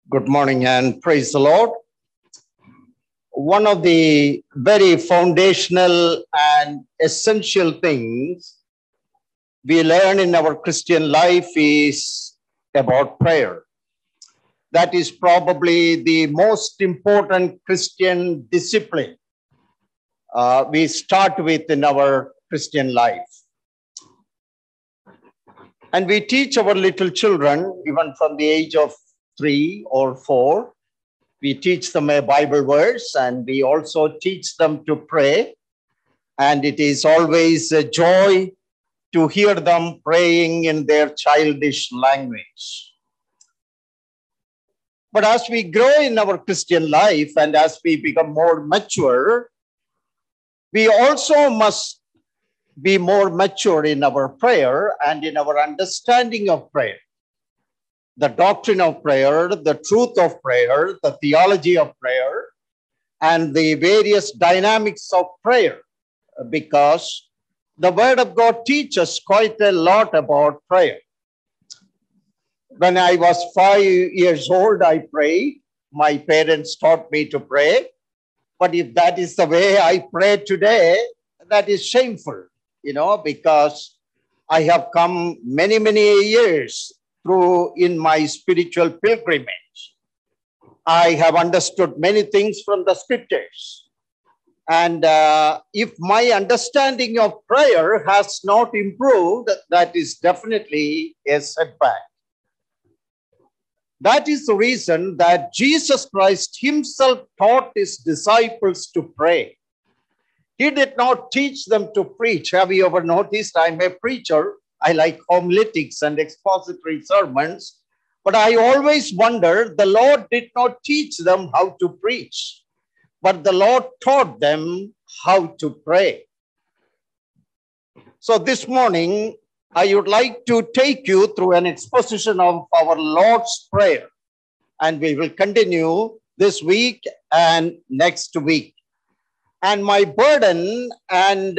Good morning and praise the Lord. One of the very foundational and essential things we learn in our Christian life is about prayer. That is probably the most important Christian discipline we start with in our Christian life. And we teach our little children, even from the age of 3 or 4, we teach them a Bible verse, and we also teach them to pray. And it is always a joy to hear them praying in their childish language. But as we grow in our Christian life and as we become more mature, we also must be more mature in our prayer and in our understanding of prayer. The doctrine of prayer, the truth of prayer, the theology of prayer, and the various dynamics of prayer, because the Word of God teaches quite a lot about prayer. When I was 5 years old, I prayed. My parents taught me to pray. But if that is the way I pray today, that is shameful, because I have come many, many years through in my spiritual pilgrimage. I have understood many things from the scriptures. And if my understanding of prayer has not improved, that is definitely a setback. That is the reason that Jesus Christ himself taught his disciples to pray. He did not teach them to preach. Have you ever noticed? I'm a preacher. I like homiletics and expository sermons, but I always wonder, the Lord did not teach them how to preach, but the Lord taught them how to pray. So this morning, I would like to take you through an exposition of our Lord's Prayer, and we will continue this week and next week. And my burden and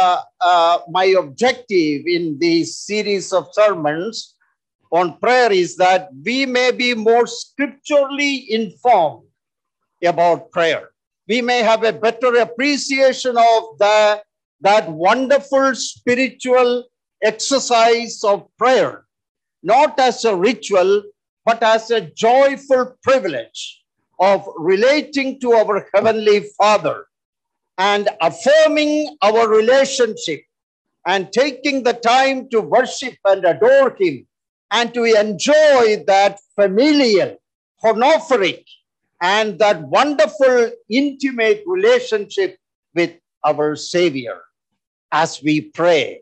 my objective in this series of sermons on prayer is that we may be more scripturally informed about prayer. We may have a better appreciation of that wonderful spiritual exercise of prayer, not as a ritual, but as a joyful privilege of relating to our Heavenly Father and affirming our relationship and taking the time to worship and adore him and to enjoy that familial, honorific, and that wonderful intimate relationship with our Savior as we pray.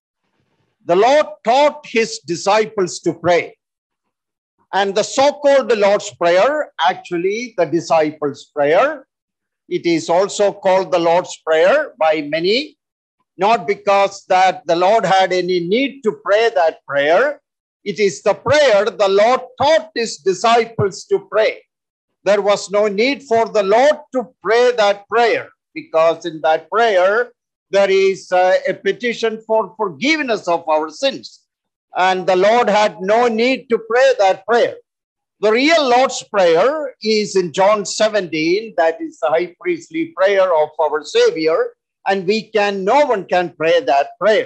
The Lord taught his disciples to pray. And the so-called Lord's Prayer, actually the disciples' prayer, it is also called the Lord's Prayer by many, not because that the Lord had any need to pray that prayer. It is the prayer the Lord taught his disciples to pray. There was no need for the Lord to pray that prayer, because in that prayer, there is a petition for forgiveness of our sins. And the Lord had no need to pray that prayer. The real Lord's Prayer is in John 17. That is the high priestly prayer of our Savior. And no one can pray that prayer.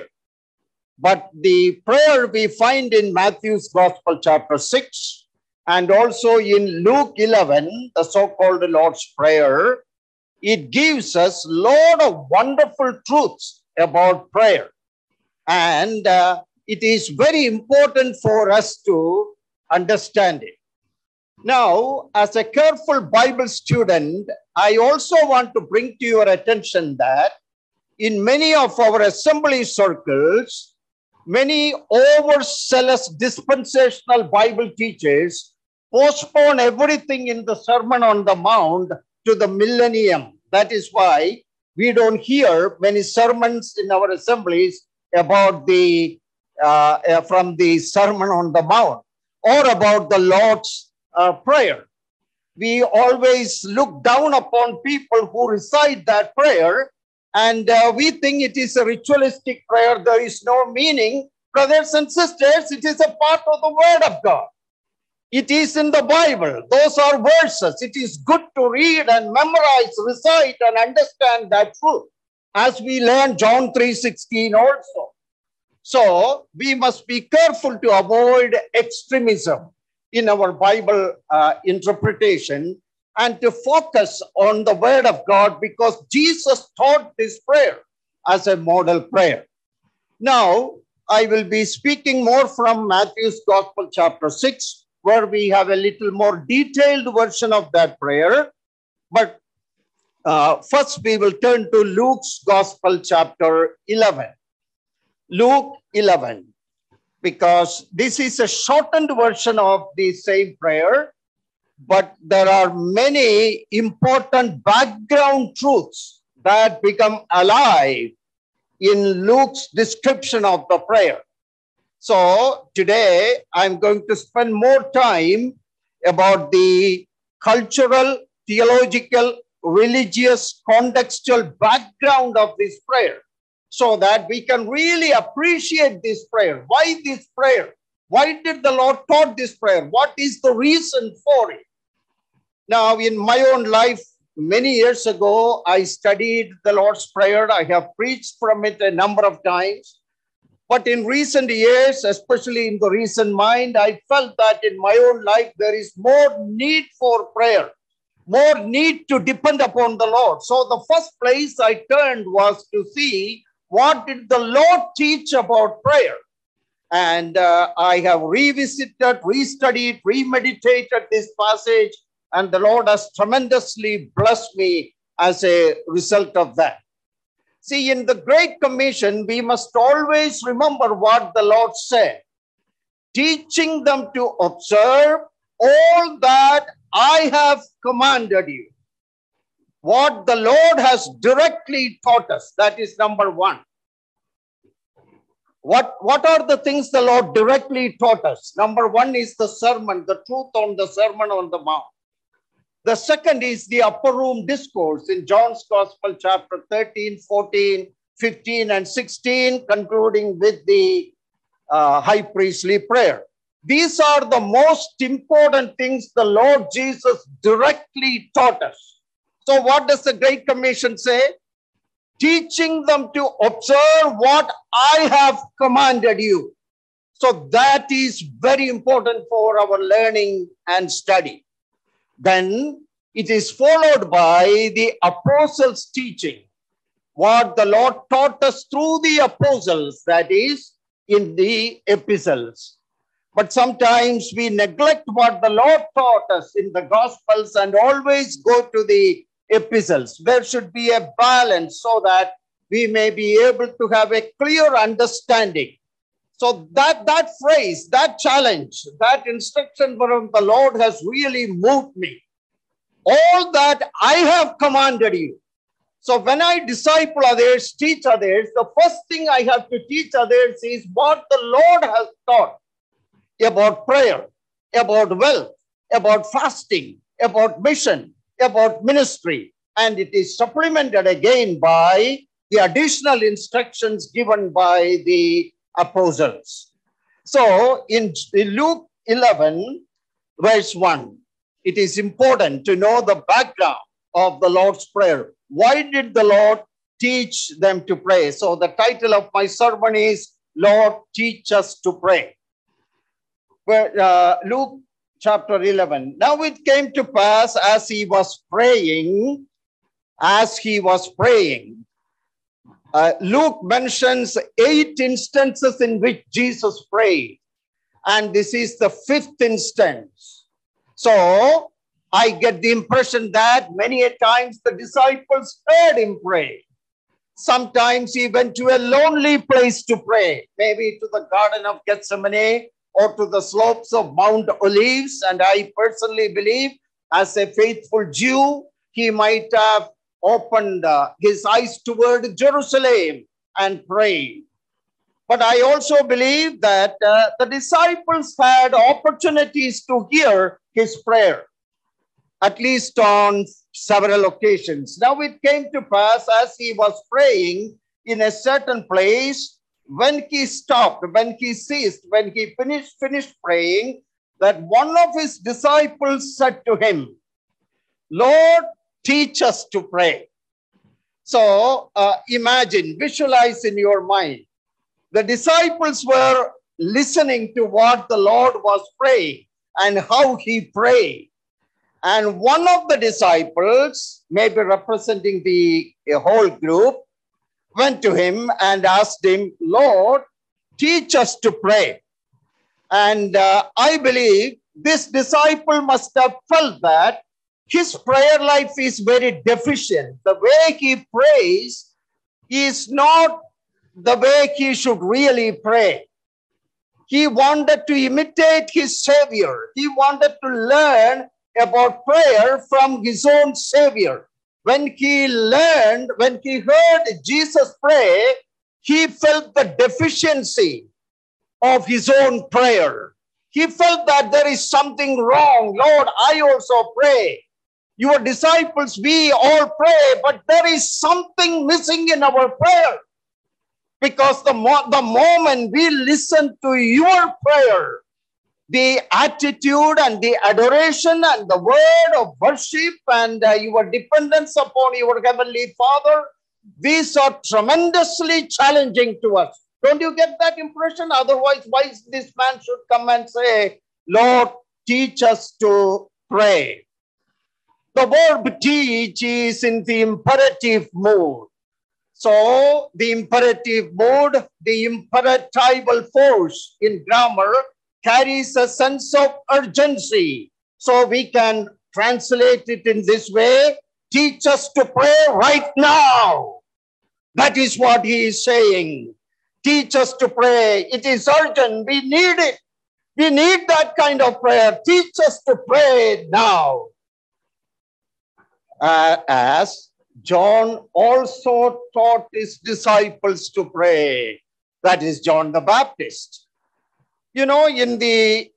But the prayer we find in Matthew's Gospel, chapter 6, and also in Luke 11, the so-called Lord's Prayer, it gives us a lot of wonderful truths about prayer. And it is very important for us to understand it. Now, as a careful Bible student, I also want to bring to your attention that in many of our assembly circles, many overzealous dispensational Bible teachers postpone everything in the Sermon on the Mount to the millennium. That is why we don't hear many sermons in our assemblies about from the Sermon on the Mount or about the Lord's Prayer. We always look down upon people who recite that prayer, and we think it is a ritualistic prayer. There is no meaning. Brothers and sisters, it is a part of the Word of God. It is in the Bible. Those are verses. It is good to read and memorize, recite, and understand that truth. As we learn John 3:16 also. So we must be careful to avoid extremism in our Bible interpretation and to focus on the Word of God, because Jesus taught this prayer as a model prayer. Now, I will be speaking more from Matthew's Gospel, chapter 6, where we have a little more detailed version of that prayer. But first, we will turn to Luke's Gospel, chapter 11. Luke 11, because this is a shortened version of the same prayer, but there are many important background truths that become alive in Luke's description of the prayer. So today I'm going to spend more time about the cultural, theological, religious, contextual background of this prayer, so that we can really appreciate this prayer. Why this prayer? Why did the Lord taught this prayer? What is the reason for it? Now, in my own life, many years ago, I studied the Lord's Prayer. I have preached from it a number of times. But in recent years, especially in the recent mind, I felt that in my own life, there is more need for prayer, more need to depend upon the Lord. So the first place I turned was to see what did the Lord teach about prayer. And I have revisited, restudied, remeditated this passage, and the Lord has tremendously blessed me as a result of that. See, in the Great Commission, we must always remember what the Lord said, teaching them to observe all that I have commanded you. What the Lord has directly taught us, that is number one. What are the things the Lord directly taught us? Number one is the sermon, the truth on the Sermon on the Mount. The second is the upper room discourse in John's Gospel, chapter 13, 14, 15, and 16, concluding with the high priestly prayer. These are the most important things the Lord Jesus directly taught us. So what does the Great Commission say? Teaching them to observe what I have commanded you. So that is very important for our learning and study. Then it is followed by the apostles' teaching, what the Lord taught us through the apostles, that is, in the epistles. But sometimes we neglect what the Lord taught us in the Gospels and always go to the epistles. There should be a balance so that we may be able to have a clear understanding. So that phrase, that challenge, that instruction from the Lord has really moved me. All that I have commanded you. So when I disciple others, teach others, the first thing I have to teach others is what the Lord has taught about prayer, about wealth, about fasting, about mission, about ministry. And it is supplemented again by the additional instructions given by the apostles. So in Luke 11, verse 1, it is important to know the background of the Lord's Prayer. Why did the Lord teach them to pray? So the title of my sermon is, Lord, Teach Us to Pray. Luke chapter 11. Now it came to pass as he was praying, Luke mentions 8 instances in which Jesus prayed. And this is the 5th instance. So I get the impression that many a times the disciples heard him pray. Sometimes he went to a lonely place to pray, maybe to the Garden of Gethsemane or to the slopes of Mount Olives. And I personally believe, as a faithful Jew, he might have opened his eyes toward Jerusalem and prayed. But I also believe that the disciples had opportunities to hear his prayer, at least on several occasions. Now it came to pass as he was praying in a certain place, when he stopped, when he ceased, when he finished praying, that one of his disciples said to him, Lord, teach us to pray. So imagine, visualize in your mind. The disciples were listening to what the Lord was praying and how he prayed. And one of the disciples, maybe representing the whole group, went to him and asked him, Lord, teach us to pray. And I believe this disciple must have felt that his prayer life is very deficient. The way he prays is not the way he should really pray. He wanted to imitate his Savior. He wanted to learn about prayer from his own Savior. When he heard Jesus pray, he felt the deficiency of his own prayer. He felt that there is something wrong. Lord, I also pray. Your disciples, we all pray, but there is something missing in our prayer. Because the moment we listen to your prayer, the attitude and the adoration and the word of worship and your dependence upon your Heavenly Father, these are tremendously challenging to us. Don't you get that impression? Otherwise, why this man should come and say, Lord, teach us to pray. The verb teach is in the imperative mood. So the imperative mood, the imperatival force in grammar carries a sense of urgency. So we can translate it in this way, teach us to pray right now. That is what he is saying. Teach us to pray. It is urgent. We need it. We need that kind of prayer. Teach us to pray now. As John also taught his disciples to pray. That is John the Baptist. You know, in the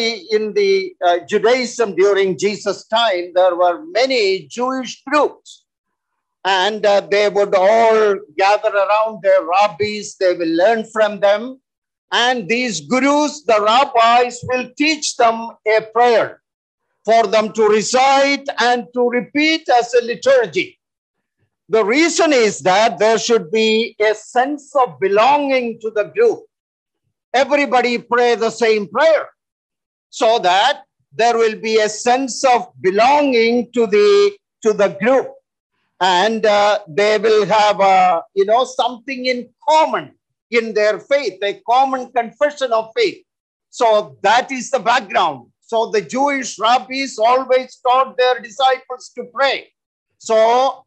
Judaism during Jesus' time, there were many Jewish groups. And they would all gather around their rabbis. They will learn from them. And these gurus, the rabbis, will teach them a prayer for them to recite and to repeat as a liturgy. The reason is that there should be a sense of belonging to the group. Everybody pray the same prayer so that there will be a sense of belonging to the group. And they will have, something in common in their faith, a common confession of faith. So that is the background. So the Jewish rabbis always taught their disciples to pray. So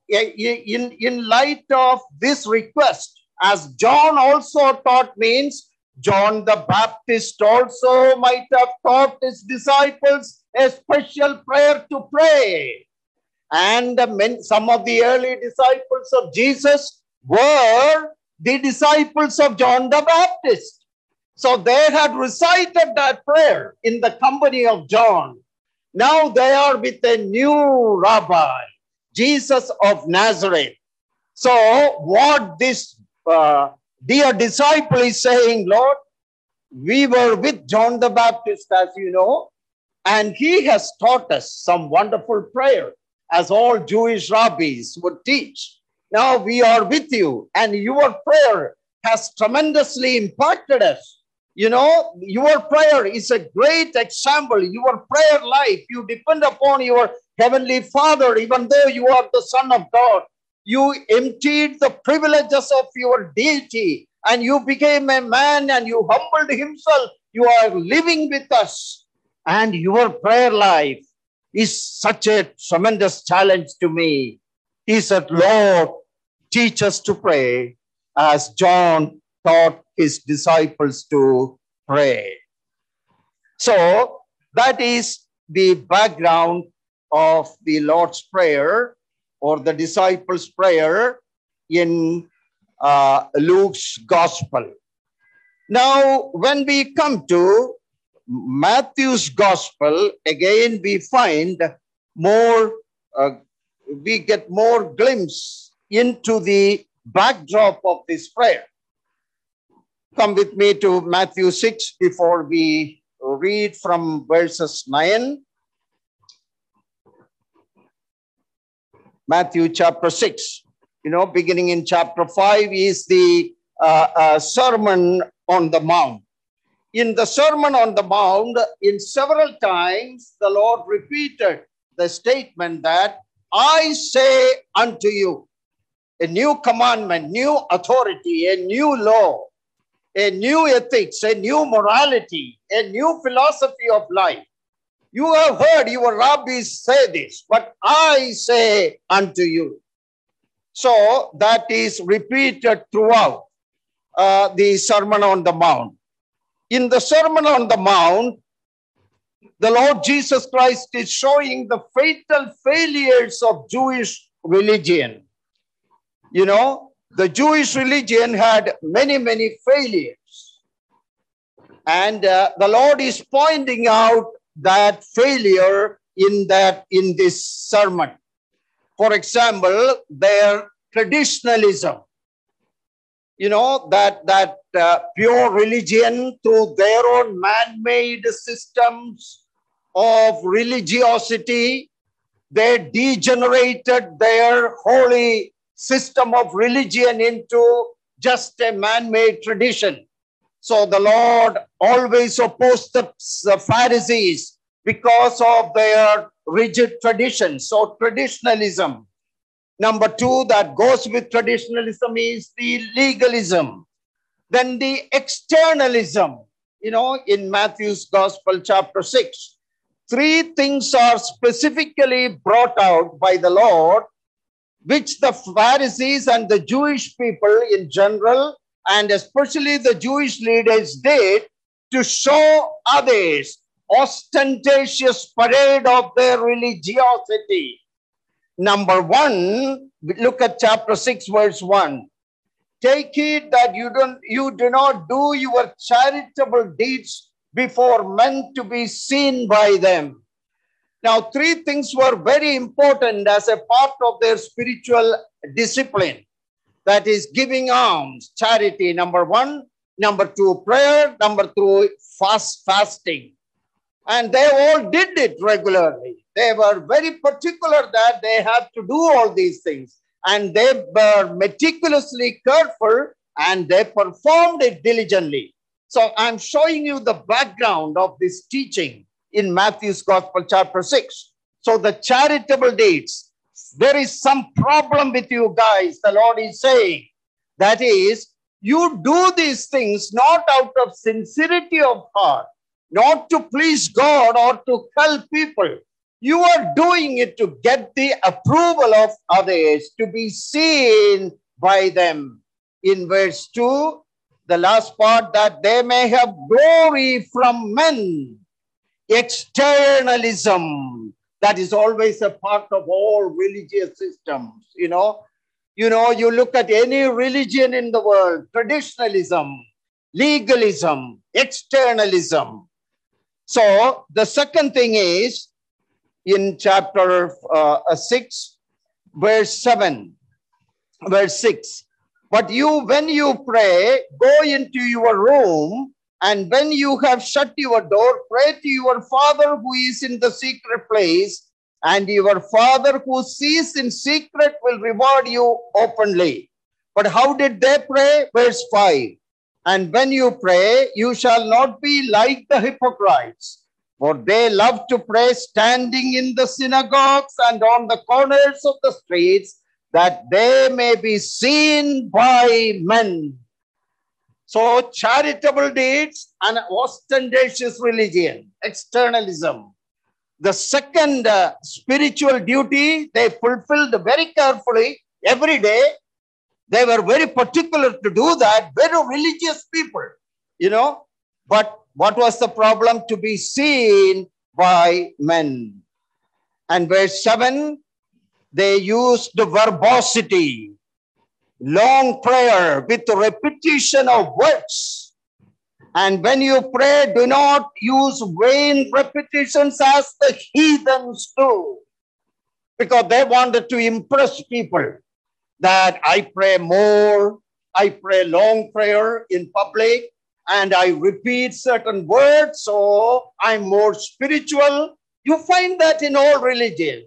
in light of this request, as John also taught, means John the Baptist also might have taught his disciples a special prayer to pray. And some of the early disciples of Jesus were the disciples of John the Baptist. So they had recited that prayer in the company of John. Now they are with a new rabbi, Jesus of Nazareth. So what this dear disciple is saying, Lord, we were with John the Baptist, as you know, and he has taught us some wonderful prayer, as all Jewish rabbis would teach. Now we are with you, and your prayer has tremendously impacted us. You know, your prayer is a great example. Your prayer life, you depend upon your Heavenly Father, even though you are the Son of God. You emptied the privileges of your deity, and you became a man, and you humbled himself. You are living with us, and your prayer life is such a tremendous challenge to me. He said, Lord, teach us to pray as John taught his disciples to pray. So that is the background of the Lord's Prayer or the disciples' prayer in Luke's Gospel. Now, when we come to Matthew's Gospel, again we find more, we get more glimpse into the backdrop of this prayer. Come with me to Matthew 6 before we read from verses 9. Matthew chapter 6. Beginning in chapter 5 is the Sermon on the Mount. In the Sermon on the Mount, in several times, the Lord repeated the statement that, I say unto you, a new commandment, new authority, a new law, a new ethics, a new morality, a new philosophy of life. You have heard your rabbis say this, but I say unto you. So that is repeated throughout the Sermon on the Mount. In the Sermon on the Mount, the Lord Jesus Christ is showing the fatal failures of Jewish religion. The Jewish religion had many, many failures. And the Lord is pointing out that failure in this sermon. For example, their traditionalism. That pure religion through their own man-made systems of religiosity, they degenerated their holy system of religion into just a man-made tradition. So the Lord always opposed the Pharisees because of their rigid traditions. So traditionalism. Number two, that goes with traditionalism is the legalism. Then the externalism, in Matthew's Gospel, chapter 6. Three things are specifically brought out by the Lord, which the Pharisees and the Jewish people in general, and especially the Jewish leaders, did to show others ostentatious parade of their religiosity. Number one, look at chapter 6, verse 1. Take heed that you do not do your charitable deeds before men to be seen by them. Now, three things were very important as a part of their spiritual discipline. That is giving alms, charity, number one. Number two, prayer. Number two, fasting. And they all did it regularly. They were very particular that they had to do all these things. And they were meticulously careful and they performed it diligently. So I'm showing you the background of this teaching in Matthew's Gospel, chapter 6. So the charitable deeds, there is some problem with you guys, the Lord is saying. That is, you do these things not out of sincerity of heart, not to please God or to help people. You are doing it to get the approval of others, to be seen by them. In verse 2, the last part, that they may have glory from men. Externalism, that is always a part of all religious systems. You look at any religion in the world, traditionalism, legalism, externalism. So the second thing is in chapter 6, verse 6. But when you pray, go into your room, and when you have shut your door, pray to your Father who is in the secret place, and your Father who sees in secret will reward you openly. But how did they pray? Verse 5. And when you pray, you shall not be like the hypocrites, for they love to pray standing in the synagogues and on the corners of the streets, that they may be seen by men. So charitable deeds and ostentatious religion, externalism. The second spiritual duty, they fulfilled very carefully every day. They were very particular to do that, very religious people, But what was the problem? To be seen by men. And verse 7, they used the verbosity, long prayer with repetition of words. And when you pray, do not use vain repetitions as the heathens do, because they wanted to impress people that I pray more, I pray long prayer in public, and I repeat certain words, so I'm more spiritual. You find that in all religions,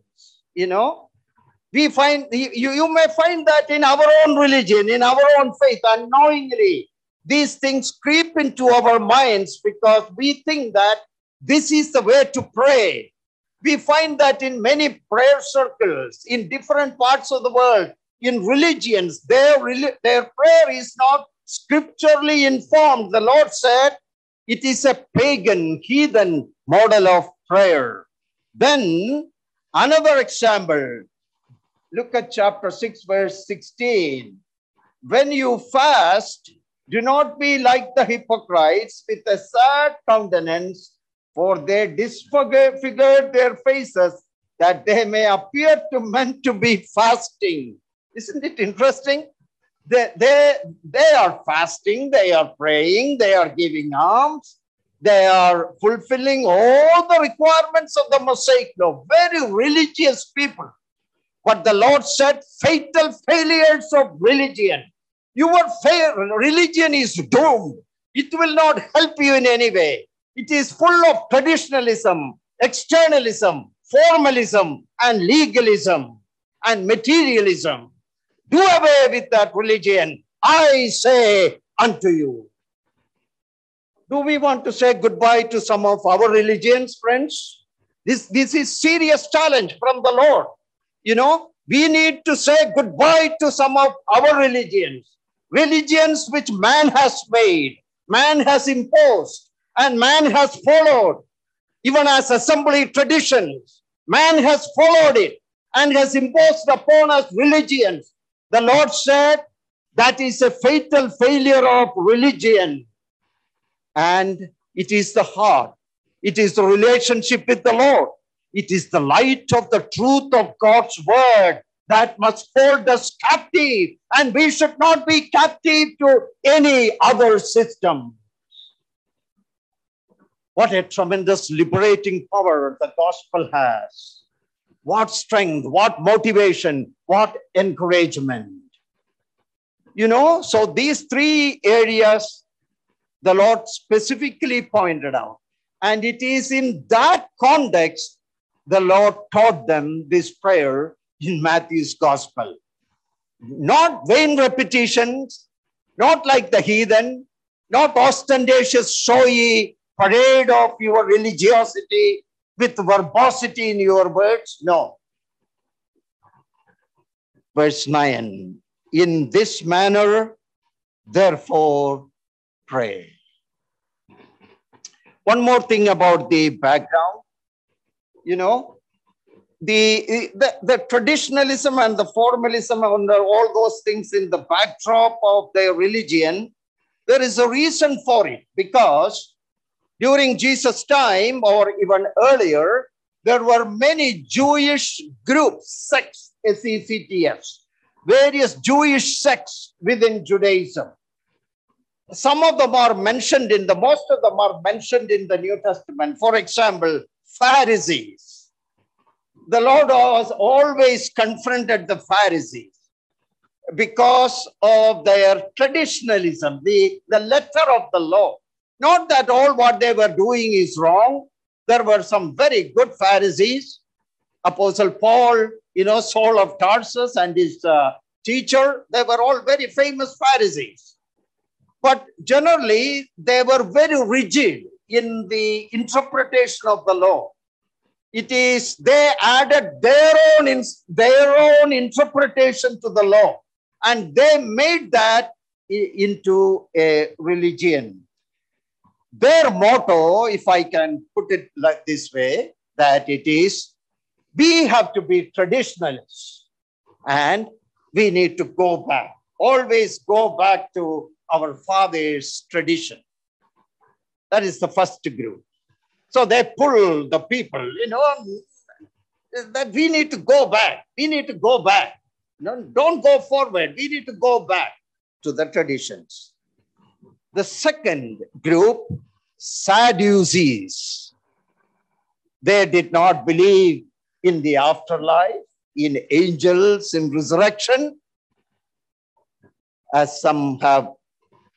We find, you may find that in our own religion, in our own faith, unknowingly. These things creep into our minds because we think that this is the way to pray. We find that in many prayer circles, in different parts of the world, in religions, their prayer is not scripturally informed. The Lord said it is a pagan, heathen model of prayer. Then another example, look at chapter 6, verse 16. When you fast, do not be like the hypocrites with a sad countenance, for they disfigure their faces, that they may appear to men to be fasting. Isn't it interesting? They are fasting, they are praying, they are giving alms, they are fulfilling all the requirements of the Mosaic law. Very religious people. But the Lord said, fatal failures of religion. Your religion is doomed. It will not help you in any way. It is full of traditionalism, externalism, formalism, and legalism, and materialism. Do away with that religion, I say unto you. Do we want to say goodbye to some of our religions, friends? This is serious challenge from the Lord. We need to say goodbye to some of our religions which man has made, man has imposed, and man has followed. Even as assembly traditions, man has followed it and has imposed upon us religions. The Lord said that is a fatal failure of religion. And it is the heart. It is the relationship with the Lord. It is the light of the truth of God's word that must hold us captive. And we should not be captive to any other system. What a tremendous liberating power the gospel has. What strength, what motivation, what encouragement. So these three areas the Lord specifically pointed out. And it is in that context the Lord taught them this prayer in Matthew's gospel. Not vain repetitions, not like the heathen, not ostentatious, showy parade of your religiosity with verbosity in your words. No. Verse 9, in this manner, therefore, pray. One more thing about the background. The traditionalism and the formalism and all those things in the backdrop of their religion, there is a reason for it, because during Jesus' time or even earlier, there were many Jewish groups, sects, S-E-C-T-S, various Jewish sects within Judaism. Some of them are mentioned most of them are mentioned in the New Testament. For example, Pharisees. The Lord has always confronted the Pharisees because of their traditionalism, the letter of the law. Not that all what they were doing is wrong. There were some very good Pharisees. Apostle Paul, Saul of Tarsus and his teacher, they were all very famous Pharisees. But generally, they were very rigid in the interpretation of the law. They added their own interpretation to the law, and they made that into a religion. Their motto, if I can put it like this way, that it is, we have to be traditionalists and we need to go back, always go back to our father's tradition. That is the first group. So they pull the people, that we need to go back. We need to go back. Don't go forward. We need to go back to the traditions. The second group, Sadducees. They did not believe in the afterlife, in angels, in resurrection, as some have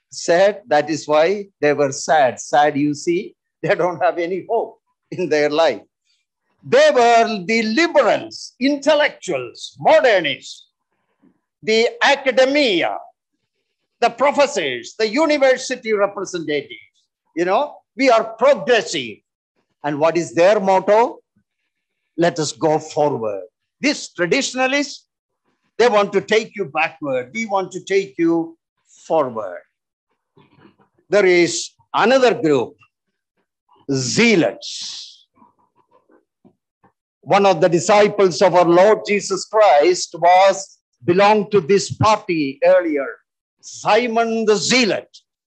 Sad. That is why they were sad. Sad, you see, they don't have any hope in their life. They were the liberals, intellectuals, modernists, the academia, the professors, the university representatives. You know, we are progressive. And what is their motto? Let us go forward. These traditionalists, they want to take you backward. We want to take you forward. There is another group, zealots. One of the disciples of our Lord Jesus Christ belonged to this party earlier, Simon the Zealot.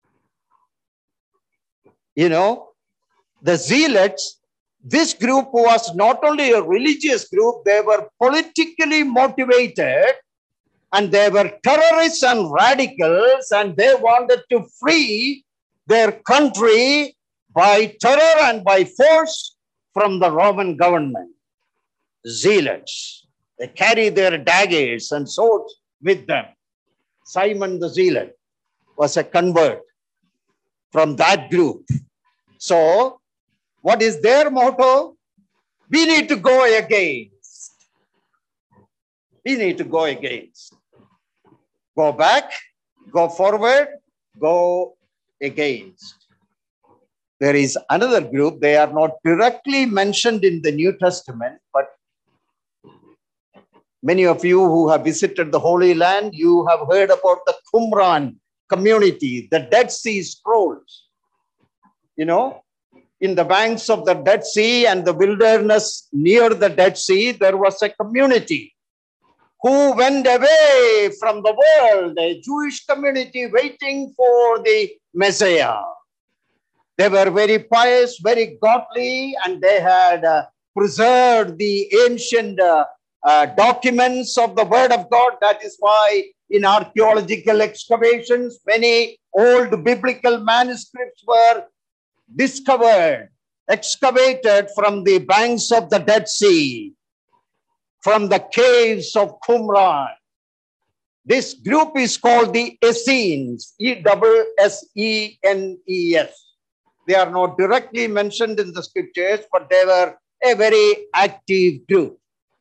You know, the zealots, this group was not only a religious group, they were politically motivated, and they were terrorists and radicals, and they wanted to free their country by terror and by force from the Roman government. Zealots, they carry their daggers and swords with them. Simon the Zealot was a convert from that group. So, what is their motto? We need to go against. We need to go against. Go back, go forward, go against. There is another group, they are not directly mentioned in the New Testament, but many of you who have visited the Holy Land, you have heard about the Qumran community, the Dead Sea Scrolls. You know, in the banks of the Dead Sea and the wilderness near the Dead Sea, there was a community who went away from the world, a Jewish community waiting for the Messiah. They were very pious, very godly, and they had preserved the ancient documents of the Word of God. That is why in archaeological excavations, many old biblical manuscripts were discovered, excavated from the banks of the Dead Sea, from the caves of Qumran. This group is called the Essenes, Essenes. They are not directly mentioned in the scriptures, but they were a very active group.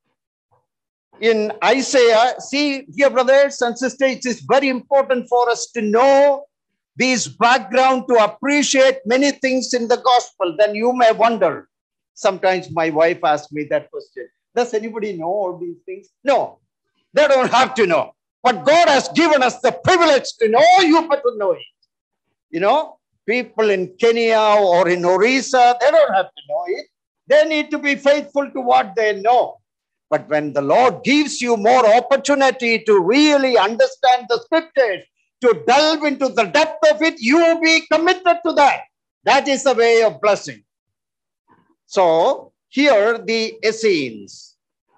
In Isaiah, see, dear brothers and sisters, it is very important for us to know this background to appreciate many things in the gospel. Then you may wonder. Sometimes my wife asks me that question. Does anybody know all these things? No, they don't have to know. But God has given us the privilege to know. You better know it. You know, people in Kenya or in Orissa, they don't have to know it. They need to be faithful to what they know. But when the Lord gives you more opportunity to really understand the scriptures, to delve into the depth of it, you will be committed to that. That is the way of blessing. So, here the Essenes,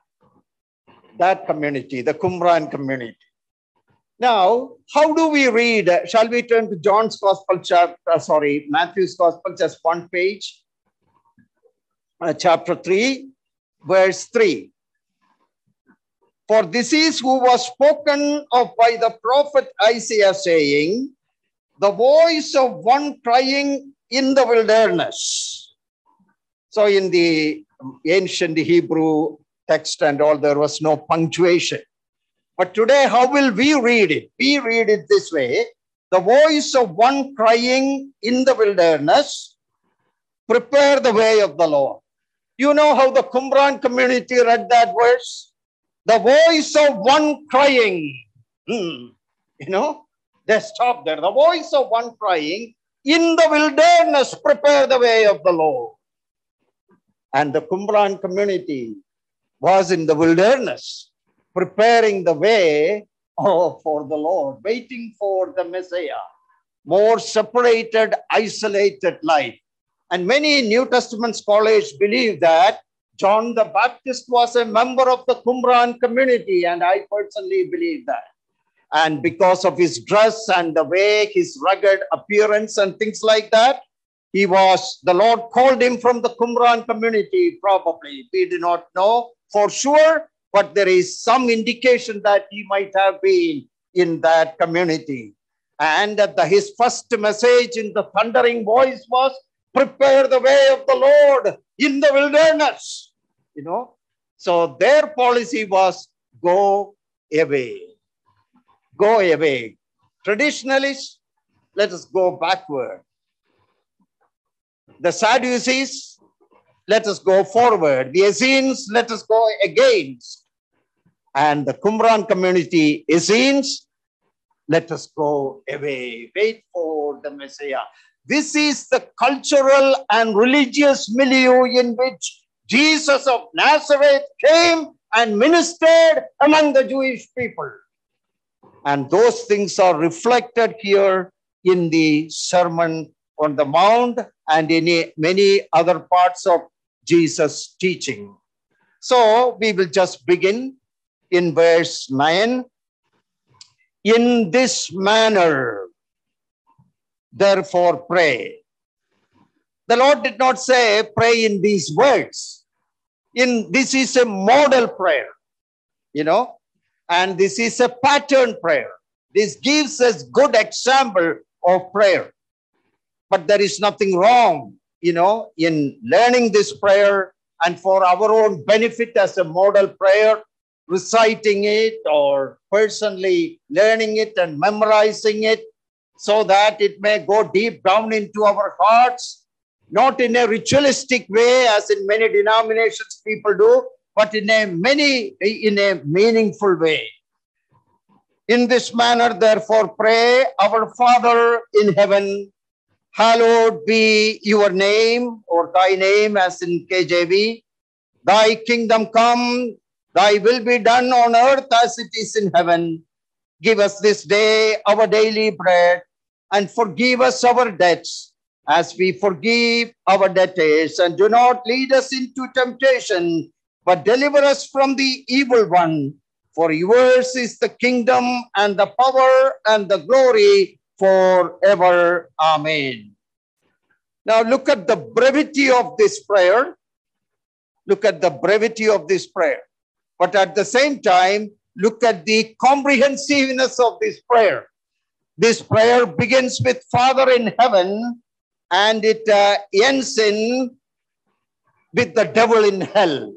that community, the Qumran community. Now, how do we read? Shall we turn to John's Gospel Matthew's Gospel, just one page. Chapter 3, verse 3. For this is who was spoken of by the prophet Isaiah, saying, the voice of one crying in the wilderness. So in the ancient Hebrew text and all, there was no punctuation. But today, how will we read it? We read it this way. The voice of one crying in the wilderness, prepare the way of the Lord. You know how the Qumran community read that verse? The voice of one crying. You know, they stopped there. The voice of one crying, in the wilderness, prepare the way of the Lord. And the Qumran community was in the wilderness, preparing the way for the Lord, waiting for the Messiah. More separated, isolated life. And many New Testament scholars believe that John the Baptist was a member of the Qumran community, and I personally believe that. And because of his dress and the way, his rugged appearance and things like that, the Lord called him from the Qumran community, probably. We do not know for sure, but there is some indication that he might have been in that community. And his first message in the thundering voice was, prepare the way of the Lord in the wilderness. So their policy was, go away. Go away. Traditionalists, let us go backward. The Sadducees, let us go forward. The Essenes, let us go against. And the Qumran community, Essenes, let us go away. Wait for the Messiah. This is the cultural and religious milieu in which Jesus of Nazareth came and ministered among the Jewish people. And those things are reflected here in the Sermon on the Mount and in many other parts of Jesus' teaching. So we will just begin in verse 9. In this manner, therefore pray. The Lord did not say pray in these words. This is a model prayer, and this is a pattern prayer. This gives us good example of prayer. But there is nothing wrong, in learning this prayer and for our own benefit as a model prayer, reciting it or personally learning it and memorizing it so that it may go deep down into our hearts, not in a ritualistic way as in many denominations people do, but in a meaningful way. In this manner, therefore, pray, our Father in heaven, hallowed be your name, or thy name as in KJV. Thy kingdom come, thy will be done on earth as it is in heaven. Give us this day our daily bread, and forgive us our debts as we forgive our debtors. And do not lead us into temptation, but deliver us from the evil one. For yours is the kingdom and the power and the glory forever. Amen. Now look at the brevity of this prayer. Look at the brevity of this prayer. But at the same time, look at the comprehensiveness of this prayer. This prayer begins with Father in heaven, and it ends with the devil in hell.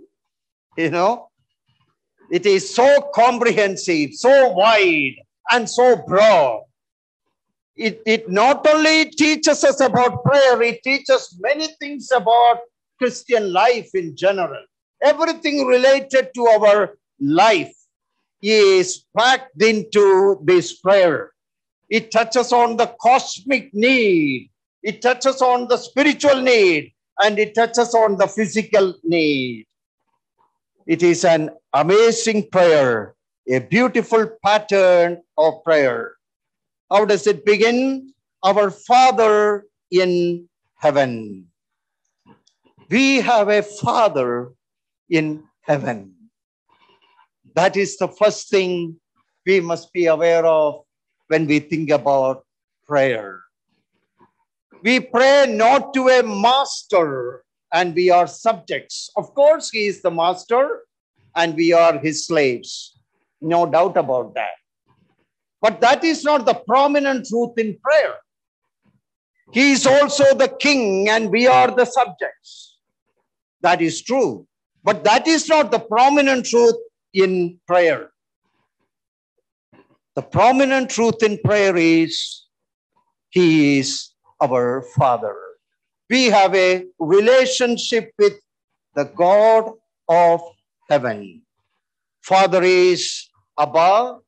It is so comprehensive, so wide, and so broad. It not only teaches us about prayer, it teaches many things about Christian life in general. Everything related to our life is packed into this prayer. It touches on the cosmic need. It touches on the spiritual need. And it touches on the physical need. It is an amazing prayer, a beautiful pattern of prayer. How does it begin? Our Father in heaven. We have a Father in heaven. That is the first thing we must be aware of when we think about prayer. We pray not to a master, and we are subjects. Of course, he is the master and we are his slaves. No doubt about that. But that is not the prominent truth in prayer. He is also the king and we are the subjects. That is true. But that is not the prominent truth in prayer. The prominent truth in prayer is he is our Father. We have a relationship with the God of heaven. Father is Abba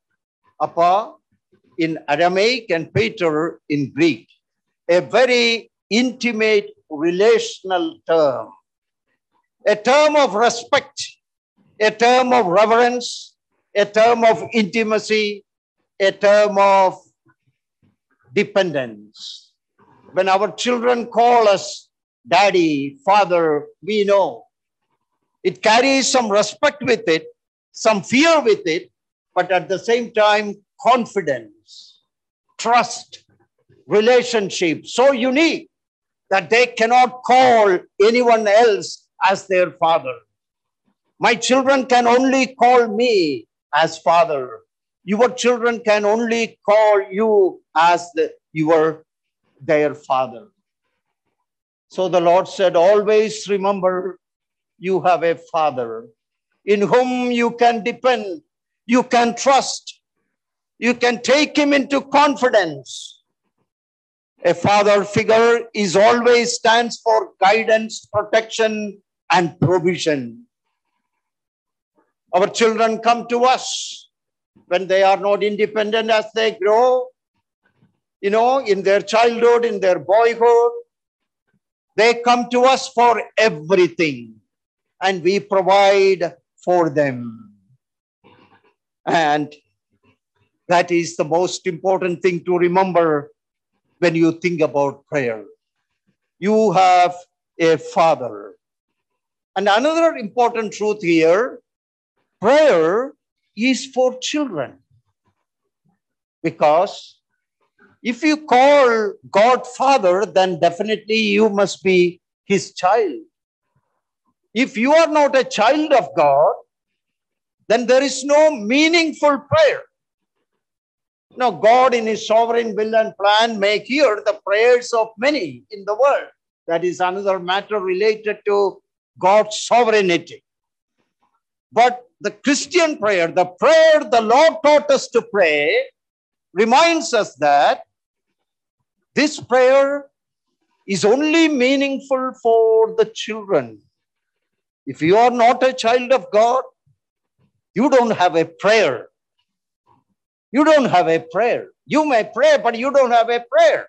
in Aramaic and Pater in Greek. A very intimate relational term. A term of respect, a term of reverence, a term of intimacy, a term of dependence. When our children call us daddy, father, we know it carries some respect with it, some fear with it, but at the same time, confidence, trust, relationship, so unique that they cannot call anyone else as their father. My children can only call me as father. Your children can only call you as their father. So the Lord said, always remember you have a father in whom you can depend, you can trust, you can take him into confidence. A father figure is always stands for guidance, protection, and provision. Our children come to us when they are not independent as they grow, in their childhood, in their boyhood. They come to us for everything, and we provide for them. And that is the most important thing to remember when you think about prayer. You have a father. And another important truth here, prayer is for children. Because if you call God Father, then definitely you must be his child. If you are not a child of God, then there is no meaningful prayer. Now, God in his sovereign will and plan may hear the prayers of many in the world. That is another matter related to God's sovereignty. But the Christian prayer, the prayer the Lord taught us to pray, reminds us that this prayer is only meaningful for the children. If you are not a child of God, you don't have a prayer. You don't have a prayer. You may pray, but you don't have a prayer.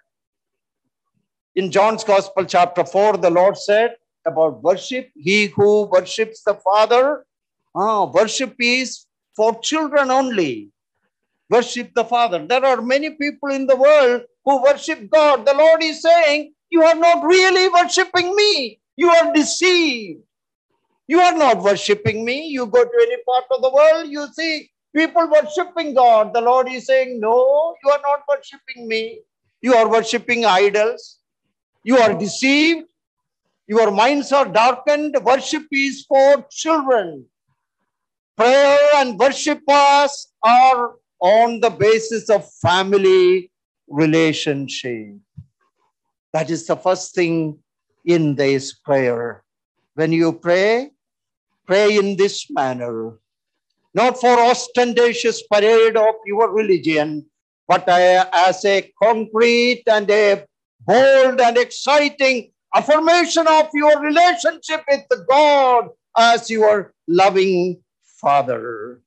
In John's Gospel, chapter 4, the Lord said about worship, he who worships the Father, worship is for children only. Worship the Father. There are many people in the world who worship God. The Lord is saying, you are not really worshiping me. You are deceived. You are not worshiping me. You go to any part of the world, you see people worshiping God. The Lord is saying, no, you are not worshiping me. You are worshiping idols. You are deceived. Your minds are darkened. Worship is for children. Prayer and worship are on the basis of family relationship. That is the first thing in this prayer. When you pray, pray in this manner. Not for ostentatious parade of your religion, but as a concrete and a bold and exciting affirmation of your relationship with God as your loving Father.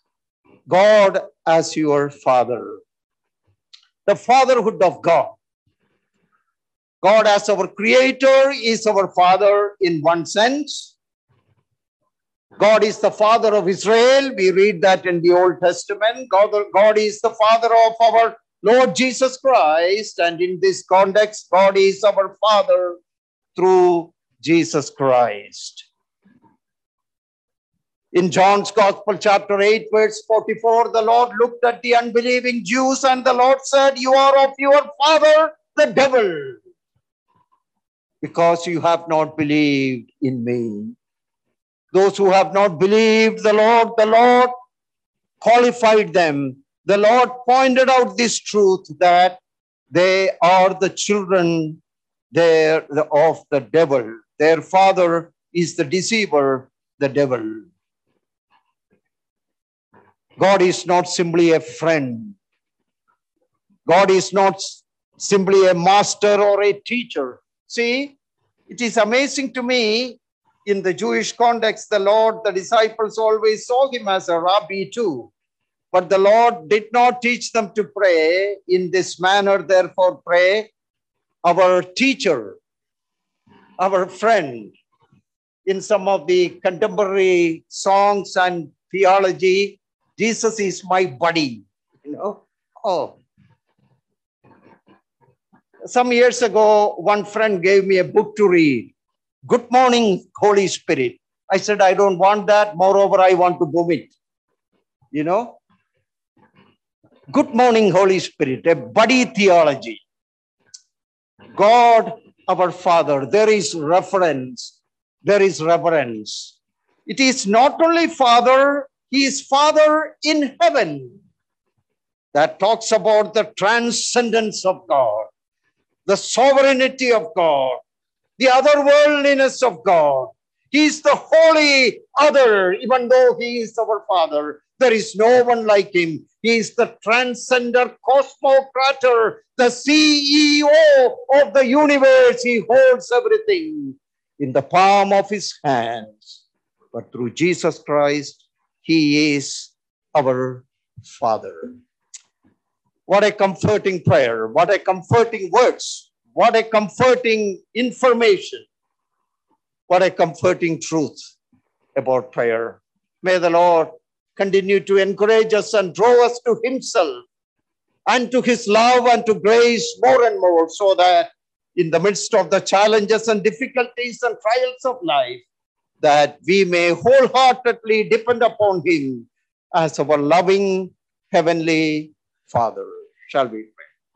God as your Father. The fatherhood of God. God as our Creator is our Father in one sense. God is the Father of Israel. We read that in the Old Testament. God is the Father of our Lord Jesus Christ. And in this context, God is our Father through Jesus Christ. In John's Gospel, chapter 8, verse 44, the Lord looked at the unbelieving Jews and the Lord said, you are of your father, the devil, because you have not believed in me. Those who have not believed the Lord qualified them. The Lord pointed out this truth that they are the children of the devil. Their father is the deceiver, the devil. God is not simply a friend. God is not simply a master or a teacher. See, it is amazing to me, in the Jewish context, the disciples always saw him as a rabbi too. But the Lord did not teach them to pray in this manner, therefore pray, our teacher, our friend. In some of the contemporary songs and theology, Jesus is my buddy, Some years ago, one friend gave me a book to read. Good Morning, Holy Spirit. I said, I don't want that. Moreover, I want to vomit. Good Morning, Holy Spirit, a buddy theology. God, our Father, there is reference. There is reverence. It is not only Father, he is Father in heaven. that talks about the transcendence of God, the sovereignty of God, the otherworldliness of God. He is the holy other, even though he is our Father. There is no one like him. He is the transcender cosmocrator, the CEO of the universe. He holds everything in the palm of his hands. But through Jesus Christ, he is our Father. What a comforting prayer. What a comforting words. What a comforting information. What a comforting truth about prayer. May the Lord continue to encourage us and draw us to himself and to his love and to grace more and more, so that in the midst of the challenges and difficulties and trials of life, that we may wholeheartedly depend upon him as our loving heavenly Father. Shall we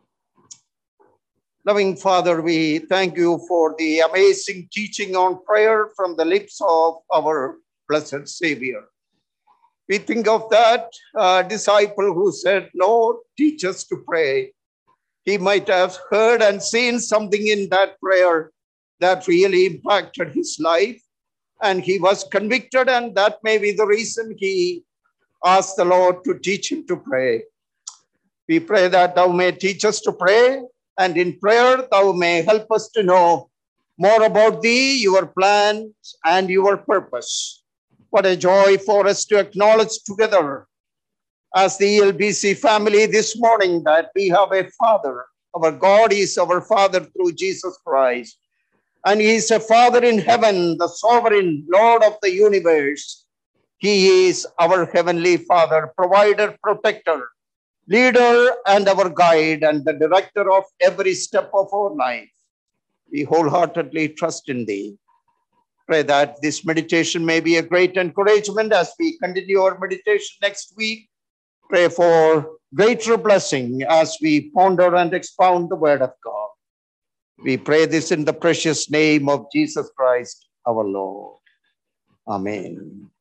pray? Loving Father, we thank you for the amazing teaching on prayer from the lips of our blessed Savior. We think of that disciple who said, Lord, teach us to pray. He might have heard and seen something in that prayer that really impacted his life, and he was convicted, and that may be the reason he asked the Lord to teach him to pray. We pray that thou may teach us to pray, and in prayer thou may help us to know more about thee, your plans, and your purpose. What a joy for us to acknowledge together as the ELBC family this morning that we have a Father. Our God is our Father through Jesus Christ. And he is a Father in heaven, the sovereign Lord of the universe. He is our heavenly Father, provider, protector, leader, and our guide, and the director of every step of our life. We wholeheartedly trust in thee. Pray that this meditation may be a great encouragement as we continue our meditation next week. Pray for greater blessing as we ponder and expound the word of God. We pray this in the precious name of Jesus Christ, our Lord. Amen.